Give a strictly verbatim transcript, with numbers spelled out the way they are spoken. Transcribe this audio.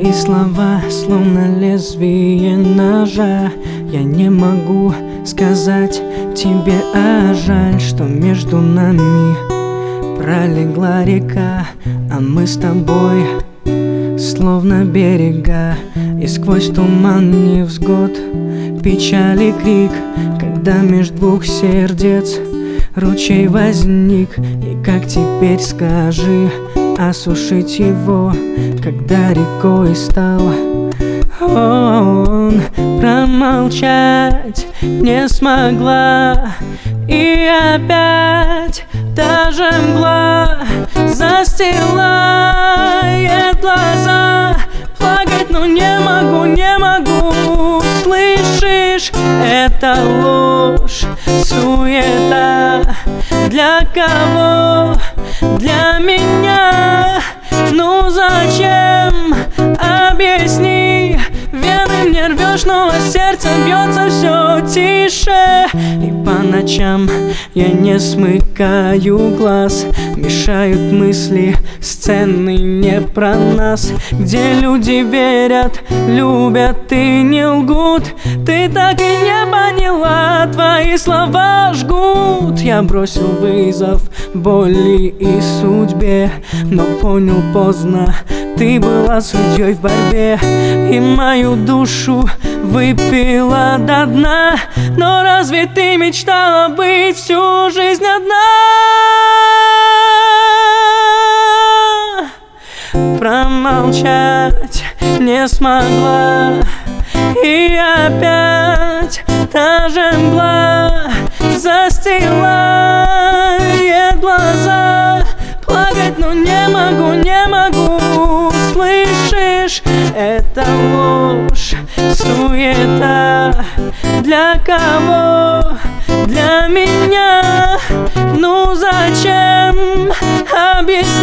Твои слова словно лезвие ножа. Я не могу сказать тебе, а жаль, что между нами пролегла река, а мы с тобой словно берега. И сквозь туман невзгод, печаль и крик, когда меж двух сердец ручей возник. И как теперь, скажи, осушить его, когда рекой стал он? Промолчать не смогла, и опять та же мгла застилает глаза. Плакать, но не могу, не могу. Слышишь, это ложь, суета. Для кого? Для меня. Ну зачем? Объясни. Вены мне рвешь, но сердце бьется все тише. И по ночам я не смыкаю глаз, мешают мысли, сцены не про нас, где люди верят, любят и не лгут. Ты так и не поняла, твои слова жгут. Я бросил вызов боли и судьбе, но понял поздно, ты была судьей в борьбе, и мою душу выпила до дна. Но разве ты мечтала быть всю жизнь одна? Промолчать не смогла, и опять та же мгла застилает глаза. Плакать, но не могу, не могу. Слышишь, это ложь, суета. Для кого? Для меня. Ну зачем? Объясни.